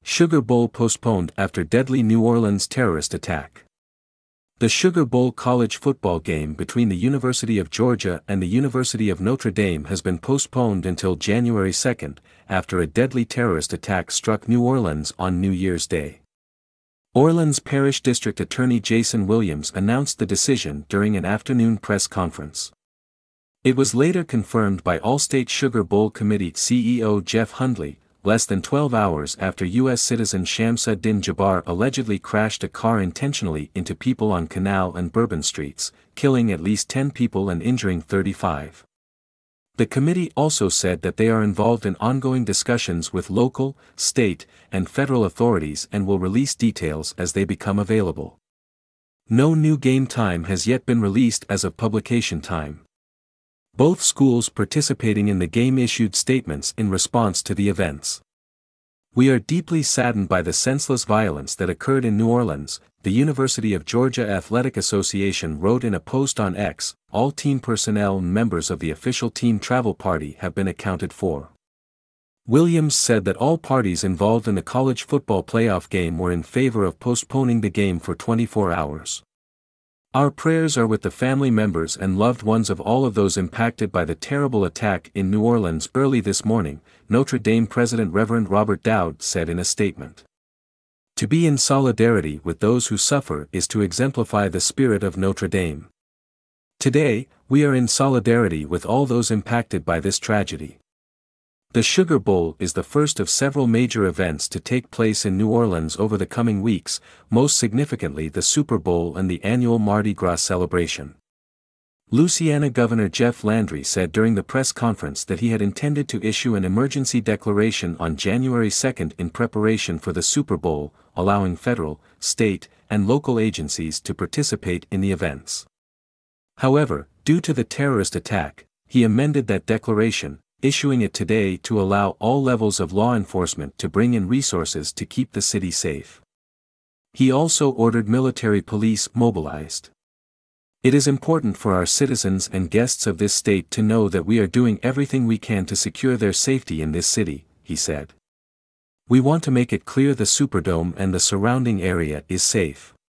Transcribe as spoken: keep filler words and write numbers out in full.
Sugar Bowl postponed after deadly New Orleans terrorist attack. The Sugar Bowl college football game between the University of Georgia and the University of Notre Dame has been postponed until January second, after a deadly terrorist attack struck New Orleans on New Year's Day. Orleans Parish District Attorney Jason Williams announced the decision during an afternoon press conference. It was later confirmed by All-State Sugar Bowl Committee C E O Jeff Hundley, less than twelve hours after U S citizen Shamsuddin Jabbar allegedly crashed a car intentionally into people on Canal and Bourbon Streets, killing at least ten people and injuring thirty-five. The committee also said that they are involved in ongoing discussions with local, state, and federal authorities and will release details as they become available. No new game time has yet been released as of publication time. Both schools participating in the game issued statements in response to the events. "We are deeply saddened by the senseless violence that occurred in New Orleans," the University of Georgia Athletic Association wrote in a post on X. "All team personnel and members of the official team travel party have been accounted for." Williams said that all parties involved in the college football playoff game were in favor of postponing the game for twenty-four hours. "Our prayers are with the family members and loved ones of all of those impacted by the terrible attack in New Orleans early this morning," Notre Dame President Reverend Robert Dowd said in a statement. "To be in solidarity with those who suffer is to exemplify the spirit of Notre Dame. Today, we are in solidarity with all those impacted by this tragedy." The Sugar Bowl is the first of several major events to take place in New Orleans over the coming weeks, most significantly the Super Bowl and the annual Mardi Gras celebration. Louisiana Governor Jeff Landry said during the press conference that he had intended to issue an emergency declaration on January second in preparation for the Super Bowl, allowing federal, state, and local agencies to participate in the events. However, due to the terrorist attack, he amended that declaration, issuing it today to allow all levels of law enforcement to bring in resources to keep the city safe. He also ordered military police mobilized. "It is important for our citizens and guests of this state to know that we are doing everything we can to secure their safety in this city," he said. "We want to make it clear the Superdome and the surrounding area is safe.